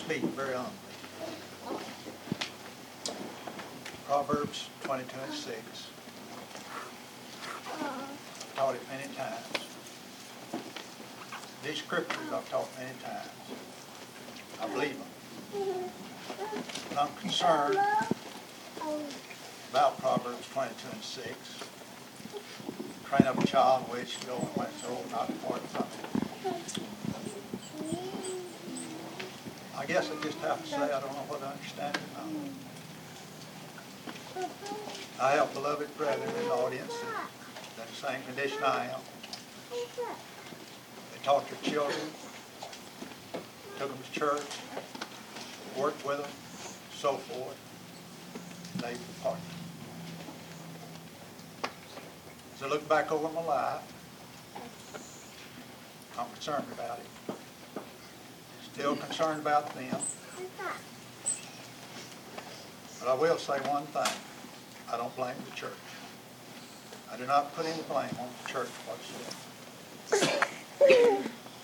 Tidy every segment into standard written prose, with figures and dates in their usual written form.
speak very humbly. Proverbs 22:6. I've taught it many times. These scriptures I've taught many times. I believe them. But I'm concerned about Proverbs 22:6. Train up a child in the way it should go, and when it's old, not depart from it. I guess I just have to say I don't know whether I understand it or not. I have beloved brethren in the audience that are in the same condition I am. They taught their children, took them to church, worked with them, so forth. They departed. As I look back over my life, I'm concerned about it. Still concerned about them. But I will say one thing. I don't blame the church. I do not put any blame on the church whatsoever.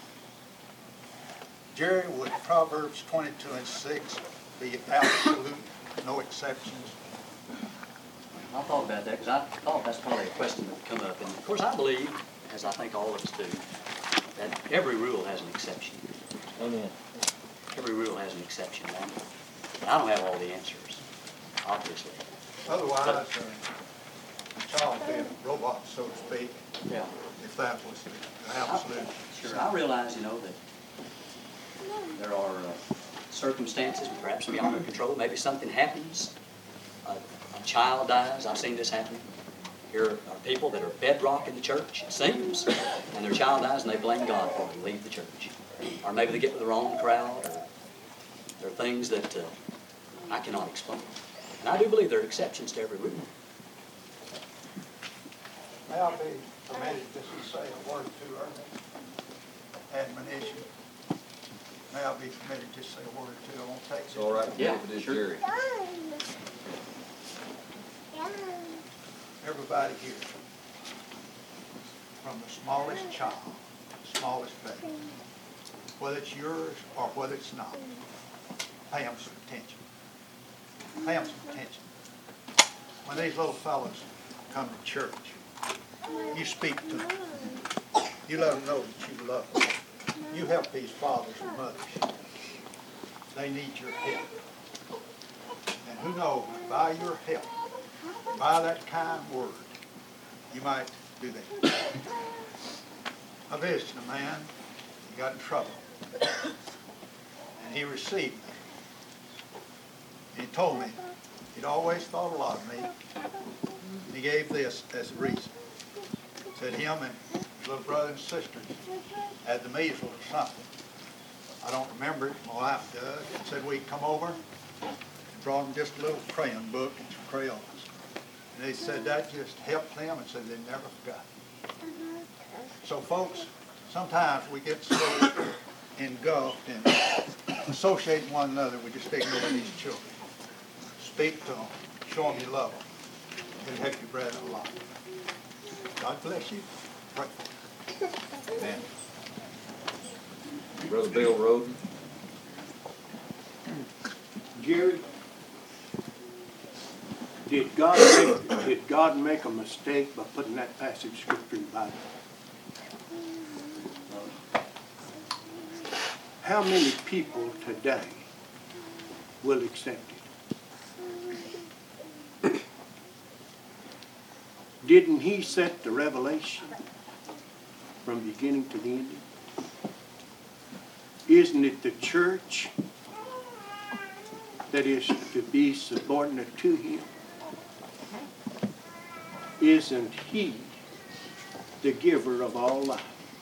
Jerry, would Proverbs 22:6 be absolute, no exceptions? I thought about that because I thought that's probably a question that would come up. And of course I believe, as I think all of us do, that every rule has an exception. Amen. Every rule has an exception. And I don't have all the answers, obviously. Otherwise, a child would be a robot, so to speak, Yeah. if that was the absolute. Sure. I realize, that there are circumstances perhaps beyond our control. Maybe something happens. A child dies. I've seen this happen. Here are people that are bedrock in the church, it seems, and their child dies and they blame God for it and leave the church. Or maybe they get with the wrong crowd, or there are things that I cannot explain. And I do believe there are exceptions to every rule. May I be permitted just to say a word or two or admonition? May I be permitted to say a word or two? I won't take It's all right. Yeah, If it is sure. Jerry. Everybody here, from the smallest child, the smallest baby, whether it's yours or whether it's not, pay them some attention. Pay them some attention. When these little fellows come to church, you speak to them. You let them know that you love them. You help these fathers and mothers. They need your help. And who knows, by your help, by that kind word, you might do that. I visited a man, he got in trouble, and he received me. He told me he'd always thought a lot of me. He gave this as a reason. He said him and his little brother and sisters had the measles or something. I don't remember it, my wife does. He said we'd come over and brought them just a little crayon book and some crayons. And they said that just helped them and said they never forgot. So folks, sometimes we get so engulfed in associating one another, we just ignore these children. Speak to them, show them you love them. It'll help your brethren a lot. God bless you. Pray. Amen. Brother Bill Roden. Jerry, did God make a mistake by putting that passage of scripture in the Bible? How many people today will accept it? Didn't he set the revelation from beginning to the end? Isn't it the church that is to be subordinate to him? Isn't he the giver of all life?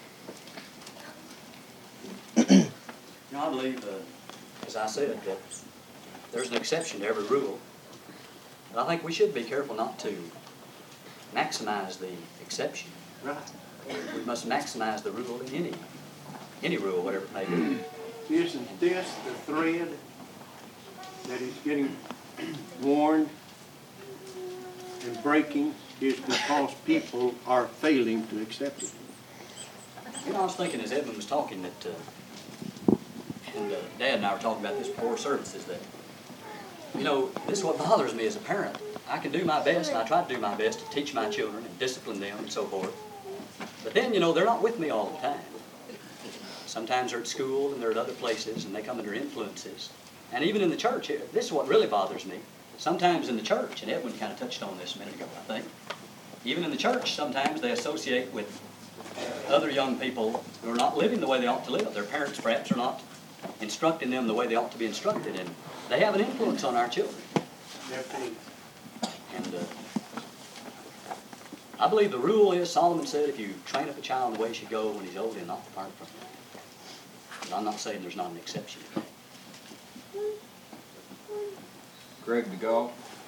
I believe, as I said, that there's an exception to every rule. And I think we should be careful not to maximize the exception. Right. We must maximize the rule in any rule, whatever it may be. Isn't this the thread that is getting worn and breaking is because people are failing to accept it? I was thinking as Edmund was talking that and Dad and I were talking about this before services, that, you know, this is what bothers me as a parent. I can do my best, and I try to do my best to teach my children and discipline them and so forth. But then, you know, they're not with me all the time. Sometimes they're at school and they're at other places, and they come under influences. And even in the church, this is what really bothers me. Sometimes in the church, and Edwin kind of touched on this a minute ago, I think, even in the church, sometimes they associate with other young people who are not living the way they ought to live. Their parents perhaps are not instructing them the way they ought to be instructed, and they have an influence on our children. And I believe the rule is, Solomon said, if you train up a child the way he should go when he's old, he'll not depart from it. But I'm not saying there's not an exception. Greg DeGault.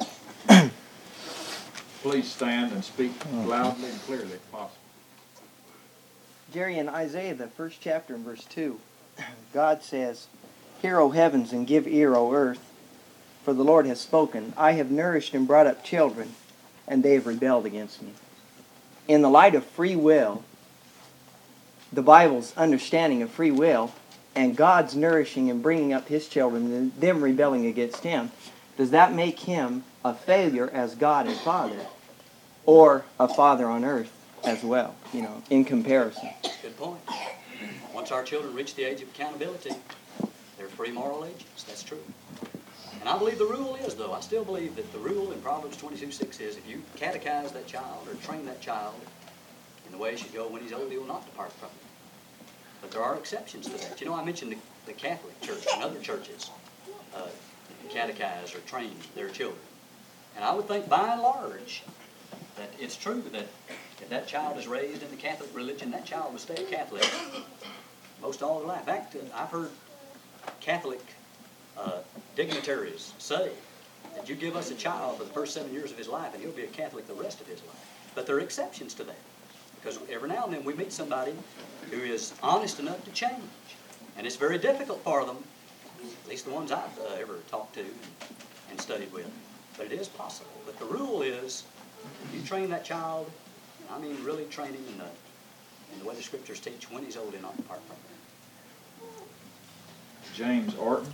Please stand and speak loudly and clearly if possible. Jerry, in Isaiah, the first chapter in verse 2, God says, "Hear, O heavens, and give ear, O earth, for the Lord has spoken. I have nourished and brought up children, and they have rebelled against me." In the light of free will, the Bible's understanding of free will, and God's nourishing and bringing up His children, and them rebelling against Him, does that make Him a failure as God and Father, or a Father on earth as well, you know, in comparison? Good point. Once our children reach the age of accountability, they're free moral agents. That's true. And I believe the rule is, though, I still believe that the rule in Proverbs 22:6 is, if you catechize that child or train that child in the way he should go when he's old, he will not depart from it. But there are exceptions to that. You know, I mentioned the Catholic Church and other churches catechize or train their children. And I would think, by and large, that it's true that if that child is raised in the Catholic religion, that child will stay a Catholic most all their life. In fact, I've heard Catholic dignitaries say that you give us a child for the first 7 years of his life and he'll be a Catholic the rest of his life. But there are exceptions to that, because every now and then we meet somebody who is honest enough to change. And it's very difficult for them, at least the ones I've ever talked to and studied with. But it is possible. But the rule is, you train that child, I mean really train him in the way the Scriptures teach, when he's old and not depart from it. James Orton.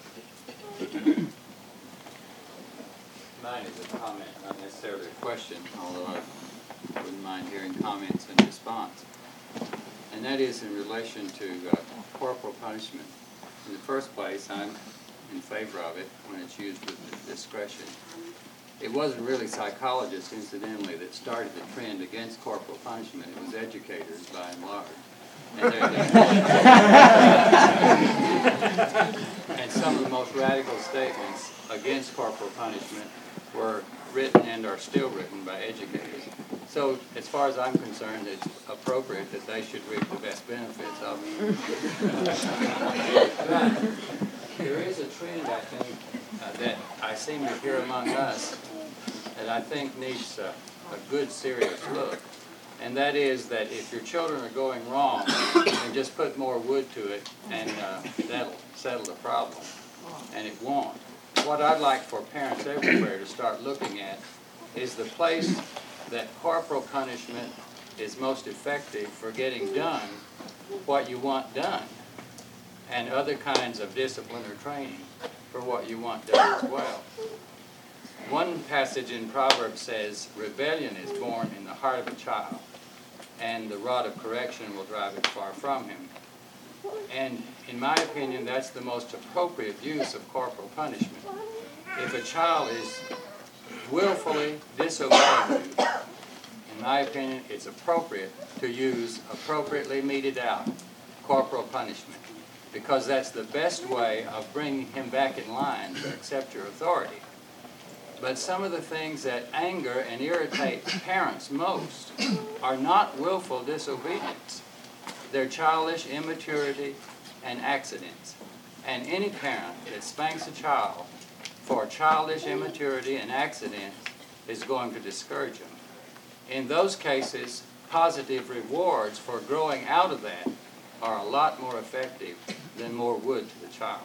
Mine is a comment, not necessarily a question, although I wouldn't mind hearing comments in response. And that is in relation to corporal punishment. In the first place, I'm in favor of it when it's used with discretion. It wasn't really psychologists, incidentally, that started the trend against corporal punishment. It was educators, by and large. And some of the most radical statements against corporal punishment were written and are still written by educators. So, as far as I'm concerned, it's appropriate that they should reap the best benefits of it. But there is a trend, I think, that I seem to hear among us that I think needs a good, serious look. And that is that if your children are going wrong, then just put more wood to it and that'll settle the problem. And it won't. What I'd like for parents everywhere to start looking at is the place that corporal punishment is most effective for getting done what you want done, and other kinds of discipline or training for what you want done as well. One passage in Proverbs says, "Rebellion is born in the heart of a child, and the rod of correction will drive it far from him." And in my opinion, that's the most appropriate use of corporal punishment. If a child is willfully disobeying you, in my opinion, it's appropriate to use appropriately meted out corporal punishment, because that's the best way of bringing him back in line to accept your authority. But some of the things that anger and irritate parents most are not willful disobedience. They're childish immaturity and accidents. And any parent that spanks a child for childish immaturity and accidents is going to discourage them. In those cases, positive rewards for growing out of that are a lot more effective than more wood to the child.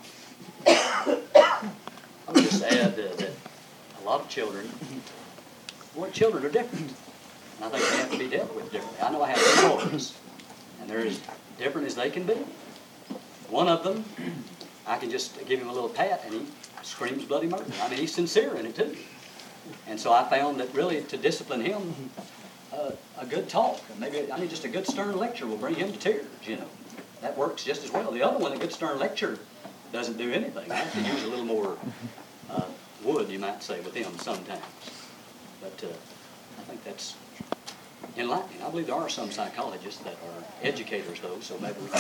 I would just add that a lot of children are different. And I think they have to be dealt with differently. I know I have two boys, and they're as different as they can be. One of them I can just give him a little pat and he screams bloody murder. I mean, he's sincere in it too. And so I found that really to discipline him, a good talk, maybe just a good stern lecture will bring him to tears, you know. That works just as well. The other one, a good stern lecture, doesn't do anything. I have to use a little more wood, you might say, with him sometimes. But I think that's enlightening. I believe there are some psychologists that are educators, though, so maybe we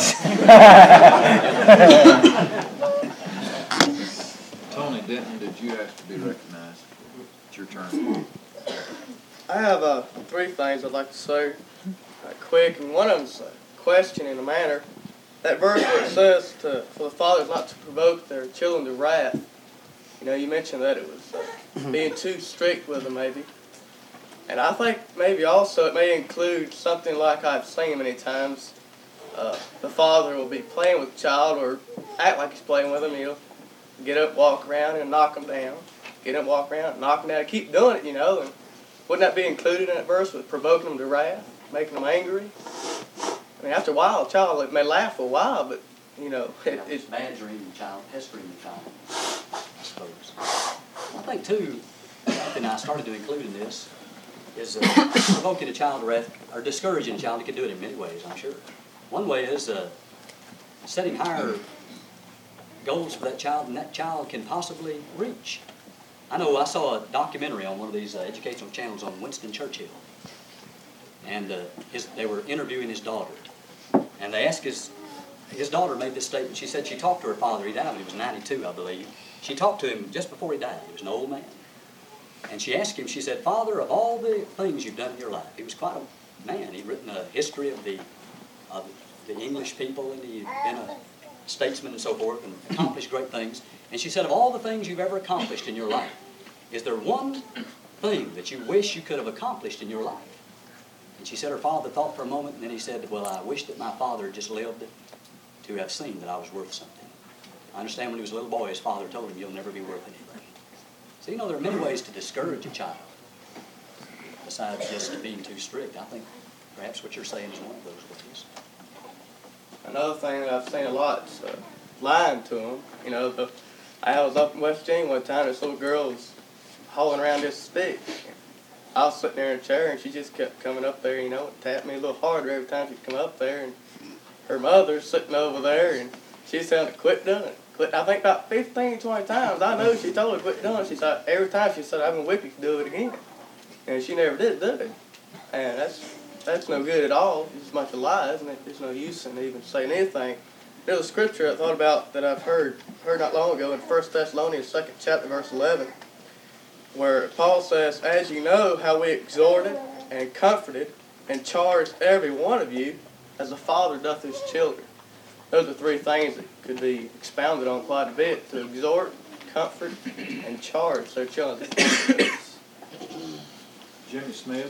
Tony Denton, did you ask to be recognized? It's your turn. I have 3 things I'd like to say quick, and one of them's a question in a manner. That verse where it says for the fathers not to provoke their children to wrath, you know, you mentioned that it was being too strict with them maybe. And I think maybe also it may include something like I've seen many times. The father will be playing with the child or act like he's playing with him. He'll get up, walk around, and knock them down. Get up, walk around, knock them down. Keep doing it, you know. And wouldn't that be included in that verse with provoking them to wrath, making them angry? I mean, after a while, a child may laugh for a while, but, you know, it's badgering the child, pestering the child, I suppose. I think, too, something I started to include in this is provoking a child to wrath, or discouraging a child. You can do it in many ways, I'm sure. One way is setting higher goals for that child than that child can possibly reach. I know I saw a documentary on one of these educational channels on Winston Churchill. And they were interviewing his daughter. And they asked his daughter made this statement. She said she talked to her father. He died when he was 92, I believe. She talked to him just before he died. He was an old man. And she asked him, she said, "Father, of all the things you've done in your life," he was quite a man. He'd written a history of the English people, and he'd been a statesman and so forth, and accomplished great things. And she said, "Of all the things you've ever accomplished in your life, is there one thing that you wish you could have accomplished in your life?" And she said her father thought for a moment, and then he said, "Well, I wish that my father just lived to have seen that I was worth something." I understand when he was a little boy, his father told him, "You'll never be worth anything." So, you know, there are many ways to discourage a child besides just being too strict. I think perhaps what you're saying is one of those ways. Another thing that I've seen a lot is lying to them. You know, I was up in West Virginia one time, this little girl was hauling around this stick. I was sitting there in a chair, and she just kept coming up there, you know, and tapped me a little harder every time she'd come up there. And her mother's sitting over there, and she's telling her to quit doing it. I think about 15, 20 times. I know she told her to quit doing it. She said, every time she said, "I've been whipped, you can do it again." And she never did do it. And that's no good at all. It's a bunch of lies, and there's no use in even saying anything. There's a scripture I thought about that I've heard not long ago in 1 Thessalonians 2nd chapter, verse 11, where Paul says, "As you know how we exhorted and comforted and charged every one of you as a father doth his children." Those are 3 things that could be expounded on quite a bit: to exhort, comfort, and charge their children. Jimmy Smith.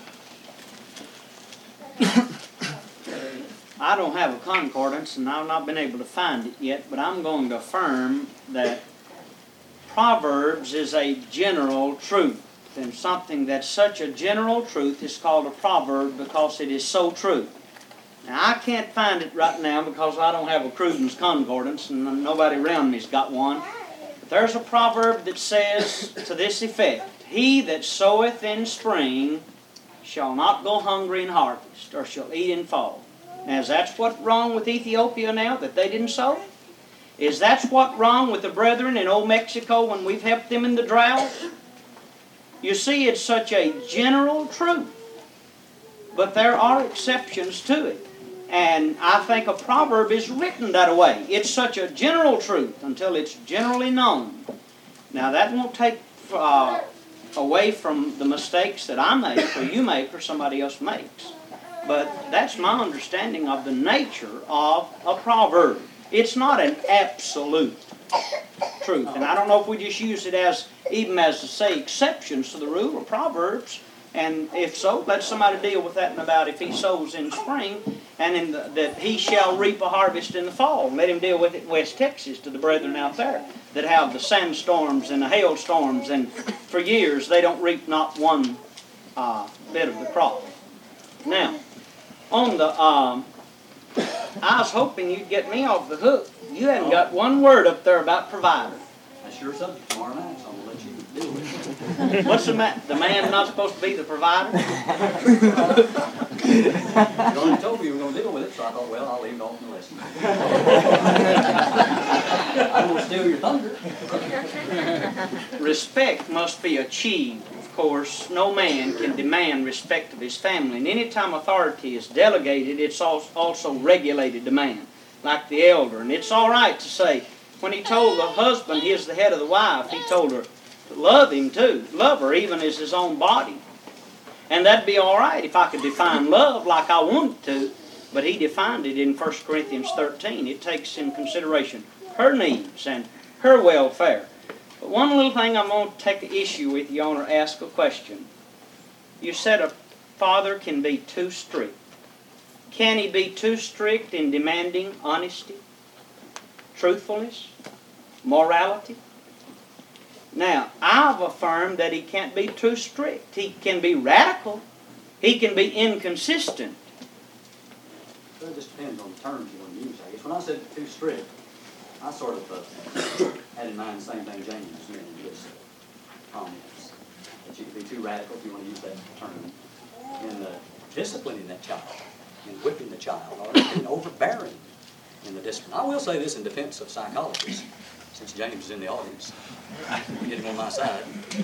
I don't have a concordance, and I've not been able to find it yet, but I'm going to affirm that Proverbs is a general truth. And something that's such a general truth is called a proverb because it is so true. Now, I can't find it right now because I don't have a Cruden's concordance, and nobody around me's got one. But there's a proverb that says to this effect: "He that soweth in spring shall not go hungry in harvest, or shall eat in fall." Now, is that what's wrong with Ethiopia now, that they didn't sow? Is that what's wrong with the brethren in old Mexico when we've helped them in the drought? You see, it's such a general truth. But there are exceptions to it. And I think a proverb is written that way. It's such a general truth until it's generally known. Now, that won't take away from the mistakes that I make, or you make, or somebody else makes. But that's my understanding of the nature of a proverb. It's not an absolute truth. And I don't know if we just use it as, even as to say, exceptions to the rule of Proverbs. And if so, let somebody deal with that and about if he sows in spring, and that he shall reap a harvest in the fall. Let him deal with it in West Texas to the brethren out there that have the sandstorms and the hailstorms, and for years they don't reap not one bit of the crop. Now, on the I was hoping you'd get me off the hook. You hadn't got one word up there about provider. That's your subject tomorrow night, so I'm gonna let you deal with it. What's the matter? The man's not supposed to be the provider? You already told me you were gonna deal with it, so I thought, well, I'll leave it off in the lesson. I don't want to steal your thunder. Respect must be achieved. Of course, no man can demand respect of his family. And any time authority is delegated, it's also regulated demand, like the elder. And it's all right to say, when he told the husband he is the head of the wife, he told her to love him too. Love her even as his own body. And that'd be all right if I could define love like I wanted to. But he defined it in 1 Corinthians 13. It takes in consideration her needs and her welfare. But one little thing I'm going to take an issue with you on or ask a question. You said a father can be too strict. Can he be too strict in demanding honesty, truthfulness, morality? Now, I've affirmed that he can't be too strict. He can be radical. He can be inconsistent. Well, it just depends on the terms you want to use, I guess. When I said too strict, I sort of had in mind the same thing James meant in his comments. That you could be too radical, if you want to use that term, in disciplining that child, in whipping the child, or being overbearing in the discipline. I will say this in defense of psychologists, since James is in the audience, get him on my side.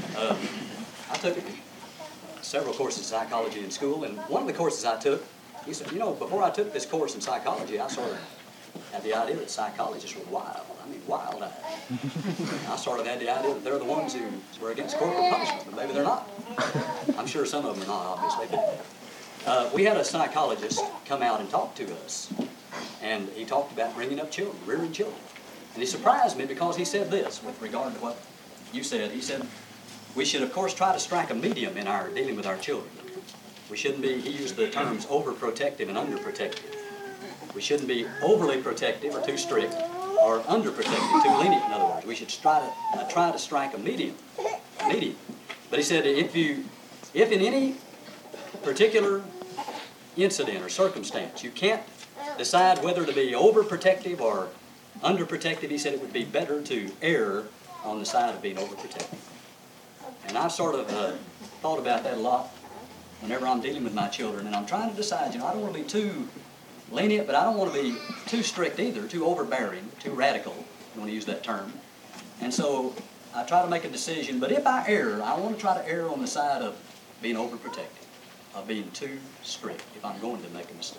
I took several courses of psychology in school, and one of the courses I took, he said, you know, before I took this course in psychology, I sort of had the idea that psychologists were wild. I mean, wild-eyed. I sort of had the idea that they're the ones who were against corporal punishment, but maybe they're not. I'm sure some of them are not, obviously. But we had a psychologist come out and talk to us, and he talked about bringing up children, rearing children. And he surprised me because he said this with regard to what you said. He said, we should, of course, try to strike a medium in our dealing with our children. We shouldn't be, he used the terms overprotective and underprotective. We shouldn't be overly protective or too strict, or underprotective, too lenient, in other words. We should try to strike a medium. But he said, if in any particular incident or circumstance you can't decide whether to be overprotective or underprotective, he said it would be better to err on the side of being overprotective. And I've sort of thought about that a lot whenever I'm dealing with my children, and I'm trying to decide, you know, I don't want to be too lenient, but I don't want to be too strict either, too overbearing, too radical, if you want to use that term. And so I try to make a decision, but if I err, I want to try to err on the side of being overprotective, of being too strict, if I'm going to make a mistake.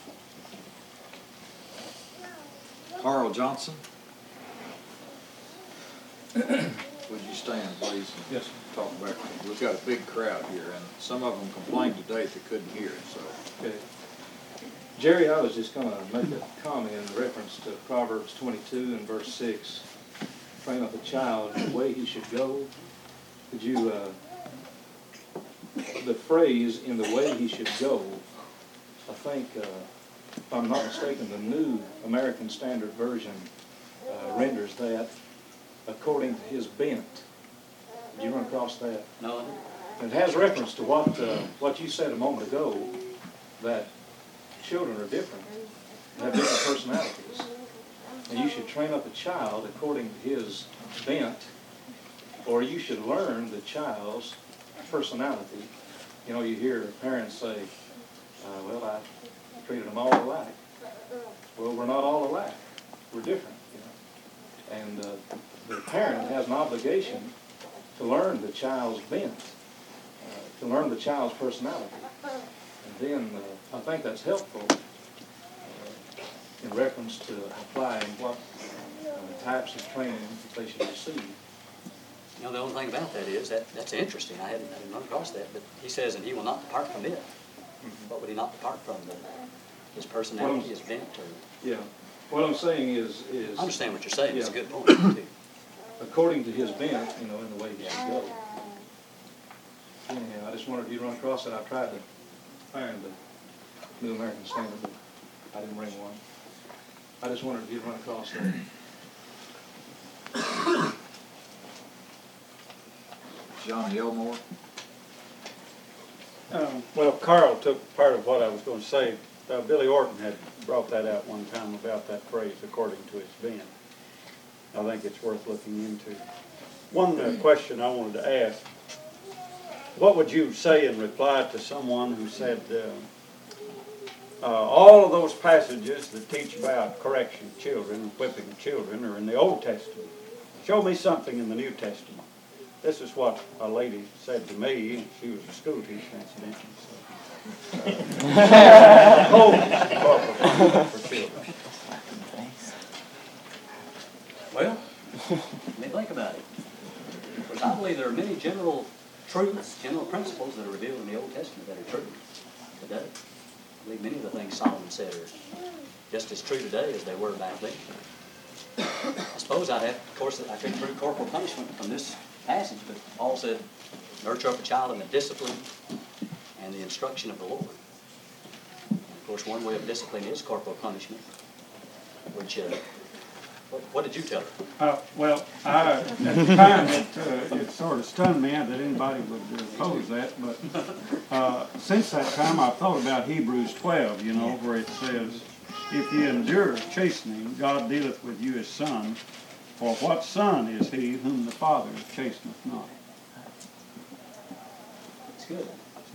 Carl Johnson. Would you stand, please? Yes. Talk about, we've got a big crowd here, and some of them complained today they couldn't hear it, so. Okay. Jerry, I was just going to make a comment in reference to Proverbs 22 and verse 6. Train up a child in the way he should go. Could you, the phrase, in the way he should go, I think, if I'm not mistaken, the New American Standard Version renders that according to his bent. Did you run across that? No, It has reference to what you said a moment ago, that children are different, have different personalities. And you should train up a child according to his bent, or you should learn the child's personality. You know, you hear parents say, well, I treated them all alike. Well, we're not all alike. We're different, you know. And the parent has an obligation to learn the child's bent, to learn the child's personality. And then I think that's helpful in reference to applying what types of training that they should receive. You know, the only thing about that is that's interesting. I hadn't run across that, but he says, and he will not depart from it. What would he not depart from? His personality, his bent, or? Yeah. What I'm saying is I understand what you're saying. It's a Yeah. good point, too. According to his bent, you know, in the way he should go. Anyhow, I just wondered if you'd run across it. I tried to find the New American Standard, but I didn't bring one. I just wondered if you'd run across that. Johnny Elmore. Well, Carl took part of what I was going to say Billy Orton had brought that out one time about that phrase, according to its bent. I think it's worth looking into. One question I wanted to ask, what would you say in reply to someone who said, all of those passages that teach about correction of children, whipping of children, are in the Old Testament. Show me something in the New Testament. This is what a lady said to me. She was a school teacher, incidentally. For children. Well, let me think about it. Because I believe there are many general truths, general principles that are revealed in the Old Testament that are true today. I believe many of the things Solomon said are just as true today as they were back then. I suppose I'd have, of course, I couldn't prove corporal punishment from this passage, but Paul said, nurture up a child in the discipline and the instruction of the Lord. And of course, one way of discipline is corporal punishment, which, what did you tell her? Well, at the time, it sort of stunned me that anybody would oppose that, but since that time, I've thought about Hebrews 12, where it says, if ye endure chastening, God dealeth with you as son, for what son is he whom the Father chasteneth not? It's good.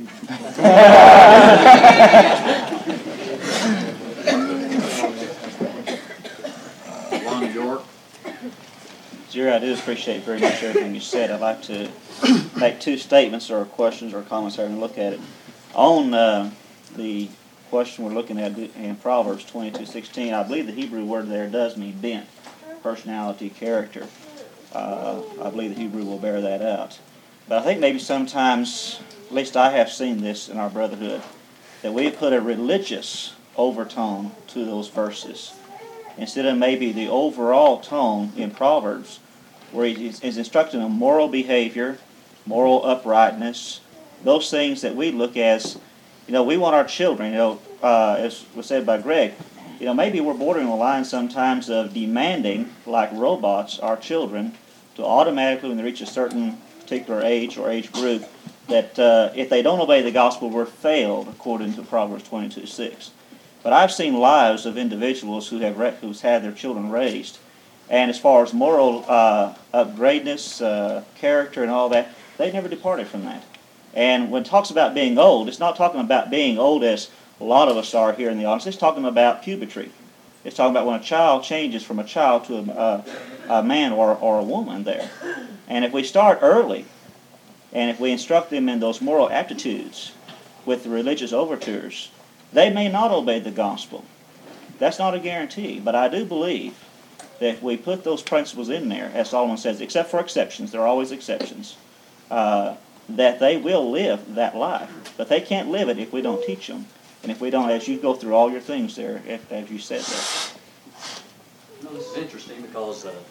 Ron York. Jerry, I do appreciate very much everything you said. I'd like to make two statements or questions or comments here and look at it. On the question we're looking at in Proverbs 22:16, I believe the Hebrew word there does mean bent, personality, character. I believe the Hebrew will bear that out. But I think maybe sometimes, at least I have seen this in our brotherhood, that we put a religious overtone to those verses instead of maybe the overall tone in Proverbs where he's instructing on moral behavior, moral uprightness, those things that we look as, we want our children, as was said by Greg, maybe we're bordering the line sometimes of demanding, like robots, our children to automatically, when they reach a certain particular age or age group, that if they don't obey the gospel, we're failed, according to Proverbs 22:6. But I've seen lives of individuals who's had their children raised, and as far as moral upgradeness, character, and all that, they never departed from that. And when it talks about being old, it's not talking about being old as a lot of us are here in the audience. It's talking about puberty. It's talking about when a child changes from a child to a man or a woman there. And if we start early, and if we instruct them in those moral aptitudes with the religious overtures, they may not obey the gospel. That's not a guarantee, but I do believe that if we put those principles in there, as Solomon says, except for exceptions, there are always exceptions, that they will live that life. But they can't live it if we don't teach them. And if we don't, as you go through all your things there, as you said there. This is interesting because I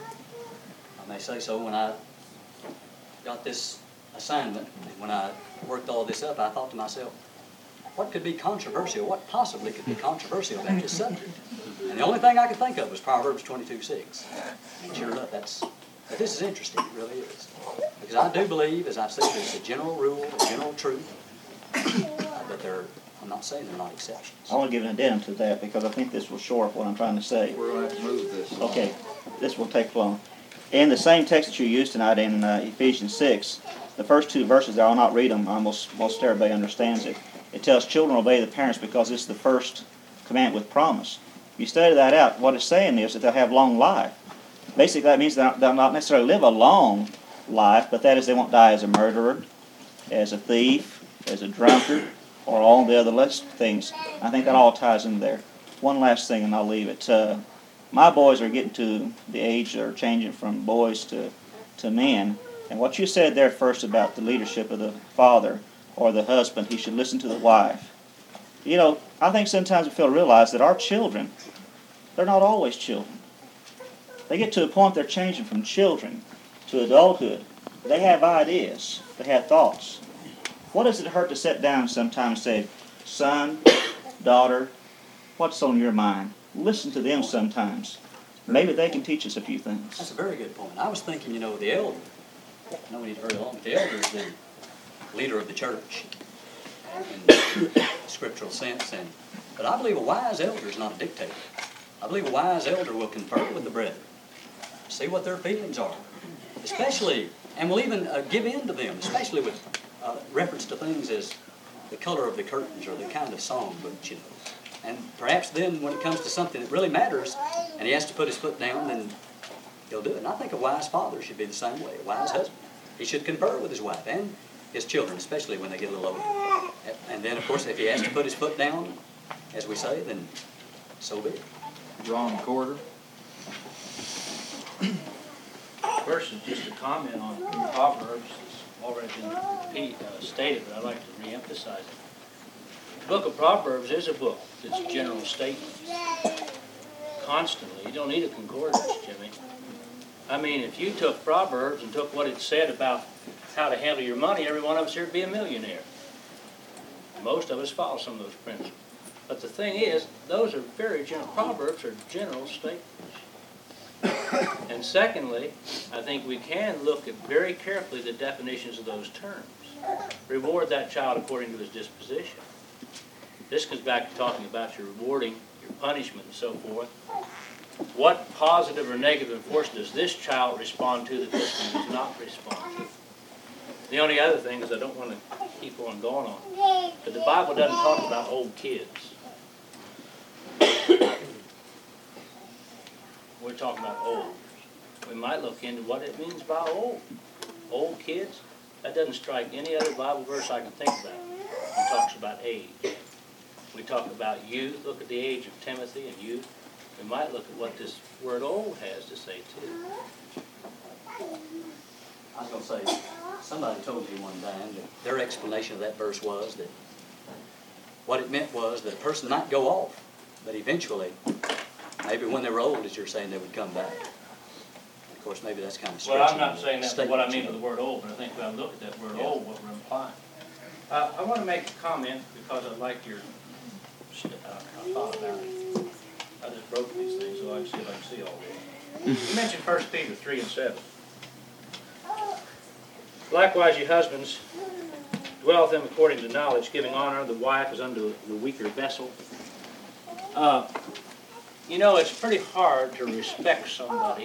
may say so, when I got this assignment, and when I worked all this up, I thought to myself, what could be controversial? What possibly could be controversial about this subject? And the only thing I could think of was Proverbs 22:6. And sure enough, but this is interesting, it really is. Because I do believe, as I've said, it's a general rule, a general truth, but I'm not saying they're not exceptions. I want to give an addendum to that because I think this will shore up what I'm trying to say. We're going to have to move this. Okay, this will take long. In the same text that you used tonight in Ephesians 6, the first two verses, I'll not read them, most everybody understands it. It tells children obey the parents because it's the first command with promise. If you study that out, what it's saying is that they'll have long life. Basically, that means they'll not necessarily live a long life, but that is they won't die as a murderer, as a thief, as a drunkard, or all the other less things. I think that all ties in there. One last thing, and I'll leave it. My boys are getting to the age they're changing from boys to men. And what you said there first about the leadership of the father or the husband, he should listen to the wife. I think sometimes we fail to realize that our children, they're not always children. They get to a point they're changing from children to adulthood. They have ideas. They have thoughts. What does it hurt to sit down sometimes and say, son, daughter, what's on your mind? Listen to them sometimes. Maybe they can teach us a few things. That's a very good point. I was thinking, the elder, I know we need to hurry along, but the elder is the leader of the church in the scriptural sense, and But I believe a wise elder is not a dictator. I believe a wise elder will confer with the brethren, see what their feelings are, especially, and will even give in to them, especially with reference to things as the color of the curtains or the kind of song books, you know. And perhaps then when it comes to something that really matters and he has to put his foot down, then he'll do it. And I think a wise father should be the same way, a wise husband. He should confer with his wife and his children, especially when they get a little older. And then, of course, if he has to put his foot down, as we say, then so be it. Ron Corder. First is just a comment on Proverbs. It's already been stated, but I'd like to reemphasize it. The book of Proverbs is a book that's general statements. Constantly. You don't need a concordance, Jimmy. I mean, if you took Proverbs and took what it said about how to handle your money, every one of us here would be a millionaire. Most of us follow some of those principles. But the thing is, those are very general. Proverbs are general statements. And secondly, I think we can look at very carefully the definitions of those terms. Reward that child according to his disposition. This comes back to talking about your rewarding, your punishment, and so forth. What positive or negative enforcement does this child respond to that this one does not respond to? The only other thing is I don't want to keep on going on, but the Bible doesn't talk about old kids. We're talking about old. We might look into what it means by old. Old kids, that doesn't strike any other Bible verse I can think about. It talks about age. We talk about youth. Look at the age of Timothy and youth. We might look at what this word old has to say too. I was going to say, somebody told me one time that their explanation of that verse was that what it meant was that a person might go off, but eventually, maybe when they were old, as you're saying, they would come back. Of course, maybe that's kind of stretching. Well, I'm not saying that's what I mean by the word old, but I think when I look at that word old, what we're implying. I want to make a comment because I like your thought about it. I just broke these things so I can see if I can see all this. You mentioned 1 Peter 3 and 7. Likewise, you husbands, dwell with them according to knowledge, giving honor to the wife as unto the weaker vessel. You know, it's pretty hard to respect somebody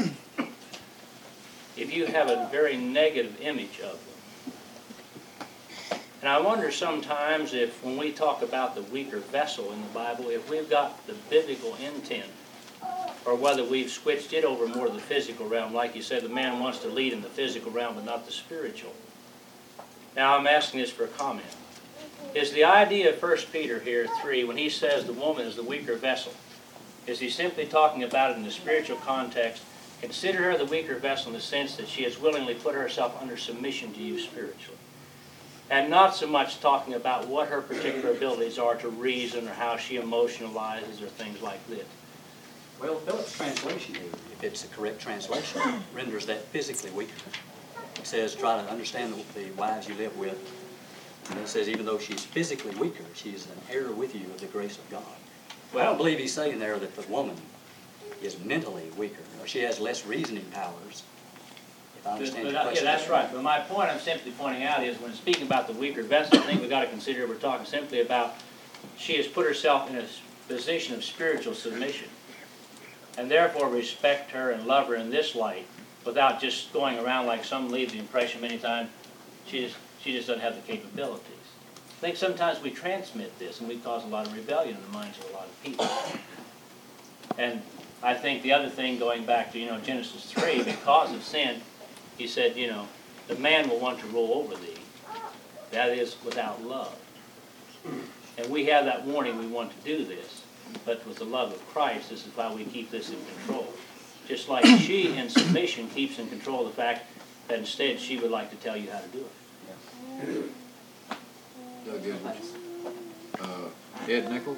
if you have a very negative image of them. And I wonder sometimes if, when we talk about the weaker vessel in the Bible, if we've got the biblical intent, or whether we've switched it over more to the physical realm. Like you said, the man wants to lead in the physical realm, but not the spiritual. Now, I'm asking this for a comment. Is the idea of 1 Peter here, 3, when he says the woman is the weaker vessel, is he simply talking about it in the spiritual context? Consider her the weaker vessel in the sense that she has willingly put herself under submission to you spiritually. And not so much talking about what her particular abilities are to reason or how she emotionalizes or things like this. Well, Philip's translation here, if it's the correct translation, renders that physically weaker. It says, try to understand the wives you live with. And it says, even though she's physically weaker, she's an heir with you of the grace of God. Well, I don't believe he's saying there that the woman is mentally weaker, or she has less reasoning powers. If I understand your question. Yeah, that's right. But my point I'm simply pointing out is when speaking about the weaker vessel, I think we've got to consider we're talking simply about she has put herself in a position of spiritual submission. And therefore respect her and love her in this light without just going around like some leave the impression many times she just doesn't have the capabilities. I think sometimes we transmit this and we cause a lot of rebellion in the minds of a lot of people. And I think the other thing, going back to Genesis 3, because of sin, he said, the man will want to rule over thee. That is without love. And we have that warning we want to do this. But with the love of Christ, this is why we keep this in control. Just like she, in submission, keeps in control of the fact that instead she would like to tell you how to do it. Doug Edwards. Ed Nichols.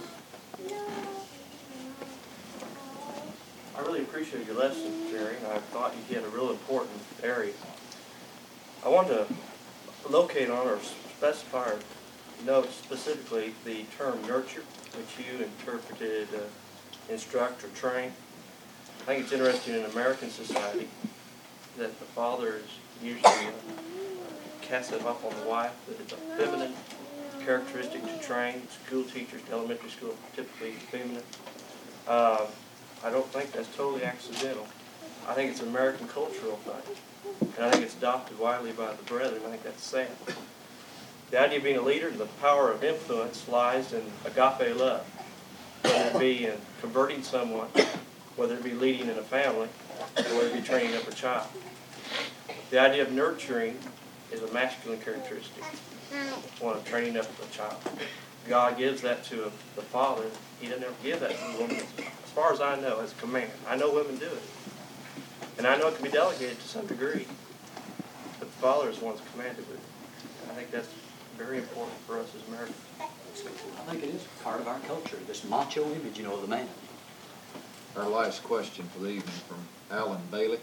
I really appreciate your lesson, Jerry. I thought you hit a real important area. I want to locate on or specify or note specifically the term nurture, which you interpreted instruct or train. I think it's interesting in American society that the father is usually casting up on the wife, that it's a feminine characteristic to train. School teachers in elementary school typically feminine. I don't think that's totally accidental. I think it's an American cultural thing. And I think it's adopted widely by the brethren. I think that's sad. The idea of being a leader and the power of influence lies in agape love, whether it be in converting someone, whether it be leading in a family, or whether it be training up a child. The idea of nurturing is a masculine characteristic, one of training up a child. God gives that to the father. He doesn't ever give that to the woman, as far as I know, as a command. I know women do it. And I know it can be delegated to some degree, but the father is the one that's commanded it. I think that's very important for us as Americans. I think it is part of our culture, this macho image, of the man. Our last question for the evening from Alan Bailey.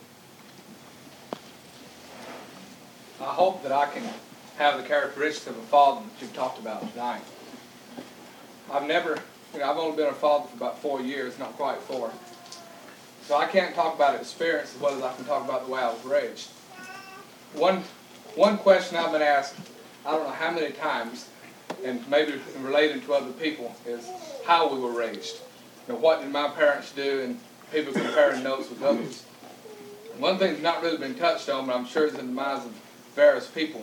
I hope that I can have the characteristics of a father that you've talked about tonight. I've only been a father for about 4 years, not quite 4. So I can't talk about experience as well as I can talk about the way I was raised. One question I've been asked, I don't know how many times, and maybe relating to other people, is how we were raised. What did my parents do, and people comparing notes with others. One thing that's not really been touched on, but I'm sure is in the minds of various people.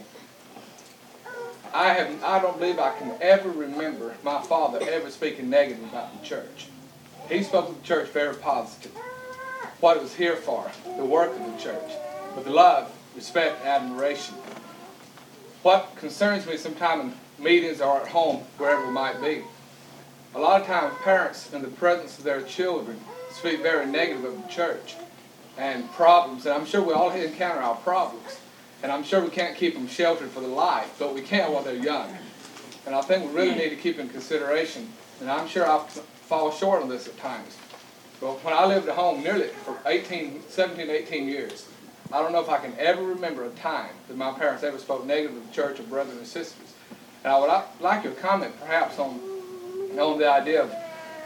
I don't believe I can ever remember my father ever speaking negative about the church. He spoke of the church very positive. What it was here for, the work of the church, with love, respect, and admiration. What concerns me sometimes in meetings or at home, wherever it might be, a lot of times parents, in the presence of their children, speak very negative of the church and problems, and I'm sure we all encounter our problems. And I'm sure we can't keep them sheltered for the life, but we can while they're young. And I think we really need to keep in consideration, and I'm sure I fall short on this at times. But when I lived at home nearly for 17, 18 years, I don't know if I can ever remember a time that my parents ever spoke negative of the church or brothers and sisters. And I would like your comment perhaps on the idea of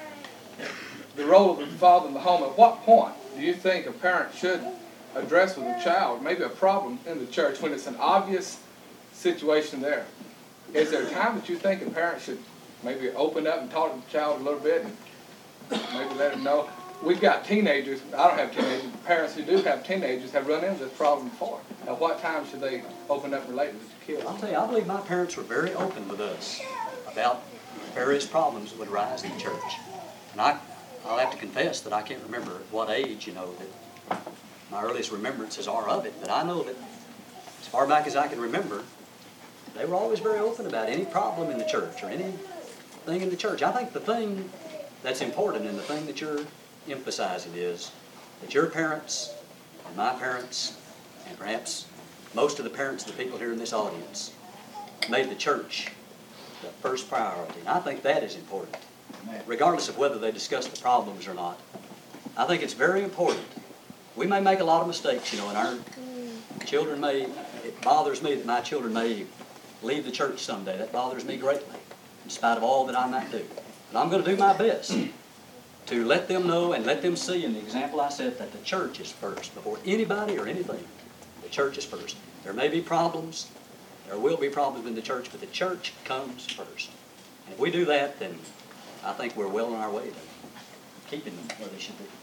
the role of the father in the home. At what point do you think a parent should address with a child, maybe a problem in the church, when it's an obvious situation there? Is there a time that you think a parent should maybe open up and talk to the child a little bit and maybe let him know? We've got teenagers, I don't have teenagers, parents who do have teenagers have run into this problem before. At what time should they open up and relate with the kids? I'll tell you, I believe my parents were very open with us about various problems that would arise in the church. And I'll have to confess that I can't remember at what age, that my earliest remembrances are of it, but I know that as far back as I can remember, they were always very open about any problem in the church or anything in the church. I think the thing that's important and the thing that you're emphasizing is that your parents and my parents and perhaps most of the parents of the people here in this audience made the church the first priority. And I think that is important, regardless of whether they discuss the problems or not. I think it's very important. We may make a lot of mistakes, and our children it bothers me that my children may leave the church someday. That bothers me greatly, in spite of all that I might do. But I'm going to do my best to let them know and let them see in the example I set that the church is first. Before anybody or anything, the church is first. There may be problems, there will be problems in the church, but the church comes first. And if we do that, then I think we're well on our way to keeping them where they should be.